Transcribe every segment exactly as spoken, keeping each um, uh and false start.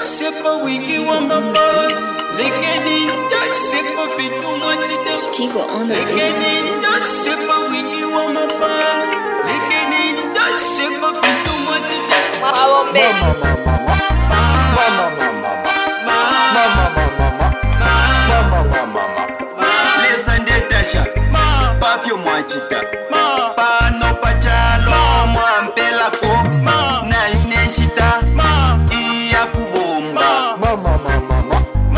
c'est pas wingi wa mapal. Lekeni c'est pas fitu mwachita. Steve on the Lekeni c'est pas wingi wa mapal. Lekeni c'est pas fitu mwachita. Mama Listen de Tasha, pafyo mwachita. Pano pachalo mwampela ko. Na ineshita iya kubomba. Mama mama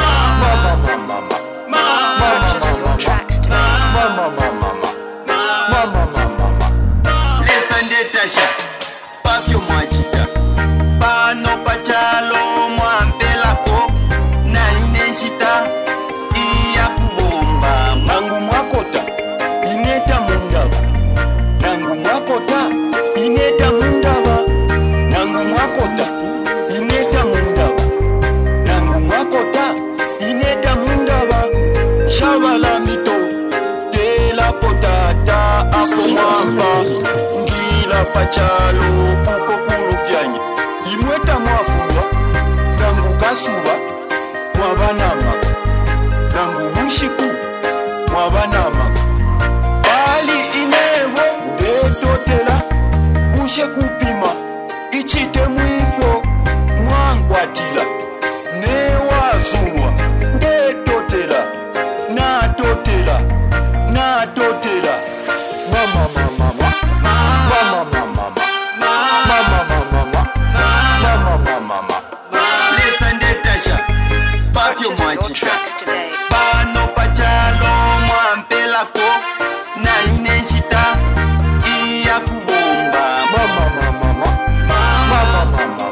Purchase your tracks today. mama mama mama mama Listen de Tasha, pafyo mwachita. Pano pachalo mwampela ko. Na ineshita iya kubomba. Nangu mwakota ineta mundaba. Nangu mwakota ineta mundaba. Nangu mwakota ineta mundaba. Nangu mwakota ineta mundaba. Shabala mito tela potata apo Steve mwamba. on the beat. Ngila pachalo kuko kulufyanya. Imweta mwafulwa nangu kasuba mwabanama. Nangu bushiku mwabanama. Bali inewo ndetotela bushe kupima ichite mwiko mwankwatila newazulwa ndetotela natotela natotela mama mama mama mama mama mama mama Listen de Tasha, pafyo Purchase your mwachita. tracks today. Pano pachalo mwampela ko. Na ineshita iya kubomba. mama mama mama mama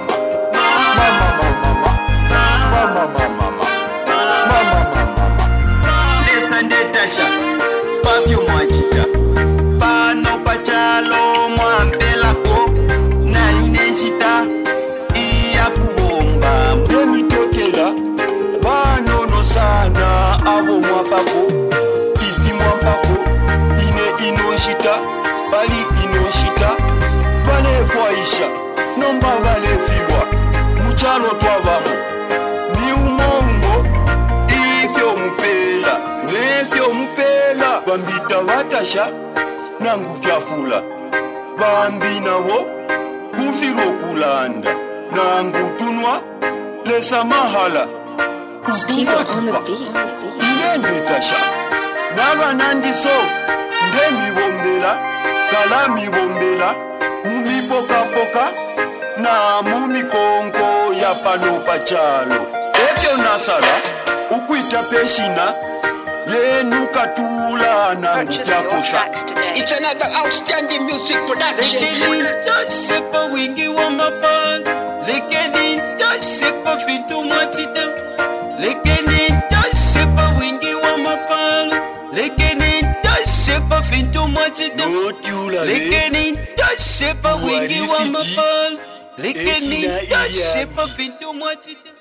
Listen de Tasha, pafyo mwachita. Pano pachalo mwampela ko. Na ineshita iya kubomba. Demitotela banono sana abo mwapako. Ifi mwampako ine inoshita. Bali inoshita bale fwaisha nomba bale filwa muchalo twabamo ni umongo ifyo mupela nefyo mupela bambita batasha nangu fyafula bambi nawo kufiro kulanda nangu tunwa lesa mahala Steve on the beat. Ndende Tasha naba nandiso ndemi bombela kalami bombela mumi poka poka na mumi konko ya pano pachalo ekyo nasala ukwita peshina yenu katula nangu Purchase your jakosa. tracks today. It's another outstanding music production. Lekeni c'est pas wingi wa mapal. Lekeni c'est pas fitu mwachita. Lekeni c'est pas wingi wa mapal. Lekeni c'est pas fitu mwachita. Lekeni c'est pas wingi wa mapal. Lekeni c'est pas fitu mwachita.